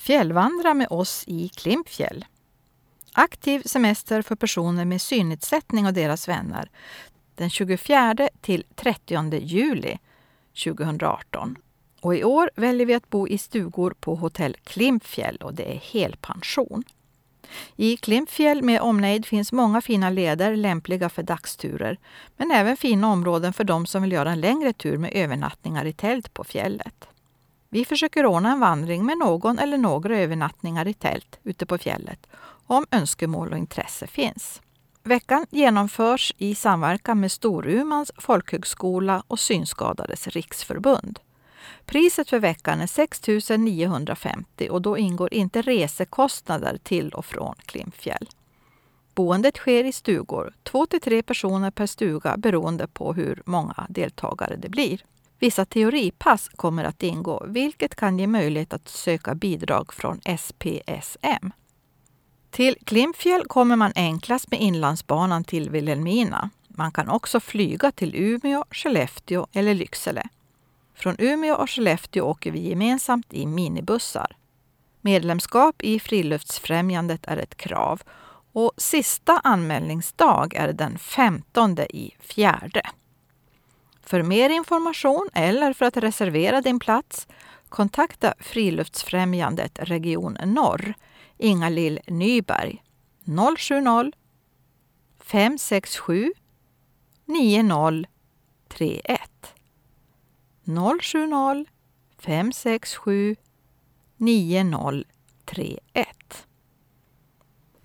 Fjällvandra med oss i Klimpfjäll. Aktiv semester för personer med synnedsättning och deras vänner den 24 till 30 juli 2018. Och i år väljer vi att bo i stugor på hotell Klimpfjäll och det är helpension. I Klimpfjäll med omnejd finns många fina leder lämpliga för dagsturer, men även fina områden för de som vill göra en längre tur med övernattningar i tält på fjället. Vi försöker ordna en vandring med någon eller några övernattningar i tält ute på fjället om önskemål och intresse finns. Veckan genomförs i samverkan med Storumans folkhögskola och Synskadades riksförbund. Priset för veckan är 6 950 och då ingår inte resekostnader till och från Klimpfjäll. Boendet sker i stugor, 2-3 personer per stuga beroende på hur många deltagare det blir. Vissa teoripass kommer att ingå, vilket kan ge möjlighet att söka bidrag från SPSM. Till Klimpfjäll kommer man enklast med inlandsbanan till Vilhelmina. Man kan också flyga till Umeå, Skellefteå eller Lycksele. Från Umeå och Skellefteå åker vi gemensamt i minibussar. Medlemskap i Friluftsfrämjandet är ett krav och sista anmälningsdag är den 15/4. För mer information eller för att reservera din plats, kontakta Friluftsfrämjandet Region Norr, Inga-Lill Nyberg, 070 567 9031. 070 567 9031.